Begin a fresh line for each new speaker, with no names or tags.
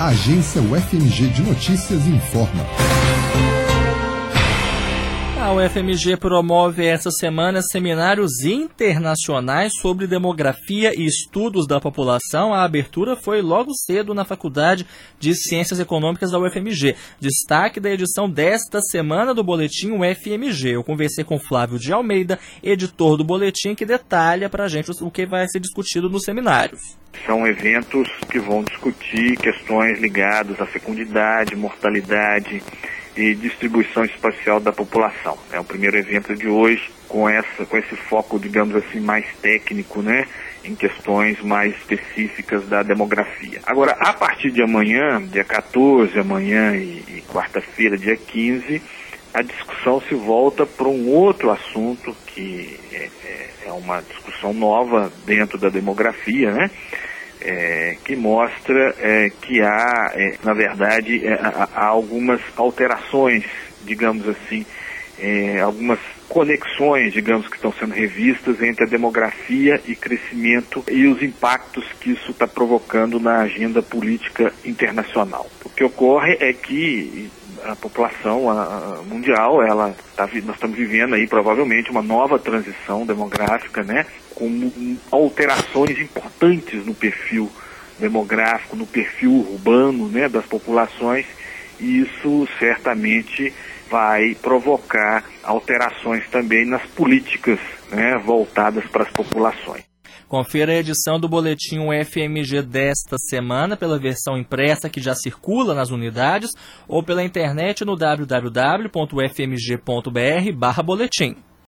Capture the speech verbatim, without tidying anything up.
A agência U F M G de Notícias informa.
A U F M G promove essa semana seminários internacionais sobre demografia e estudos da população. A abertura foi logo cedo na Faculdade de Ciências Econômicas da U F M G. Destaque da edição desta semana do Boletim U F M G. Eu conversei com Flávio de Almeida, editor do Boletim, que detalha para a gente o que vai ser discutido nos seminários.
São eventos que vão discutir questões ligadas à fecundidade, mortalidade e distribuição espacial da população. É o primeiro evento de hoje com, essa, com esse foco, digamos assim, mais técnico, né, em questões mais específicas da demografia. Agora, a partir de amanhã, dia quatorze, amanhã e, e quarta-feira, dia quinze, a discussão se volta para um outro assunto que é, é uma discussão nova dentro da demografia, né? É, que mostra é, que há, é, na verdade, é, há, há algumas alterações, digamos assim, é, algumas conexões, digamos, que estão sendo revistas entre a demografia e crescimento e os impactos que isso está provocando na agenda política internacional. O que ocorre é que a população a, a mundial, ela tá, nós estamos vivendo aí provavelmente uma nova transição demográfica, né, com alterações importantes no perfil demográfico, no perfil urbano, né, das populações, e isso certamente vai provocar alterações também nas políticas, né, voltadas para as populações.
Confira a edição do Boletim U F M G desta semana pela versão impressa que já circula nas unidades ou pela internet no w w w ponto u f m g ponto b r barra boletim.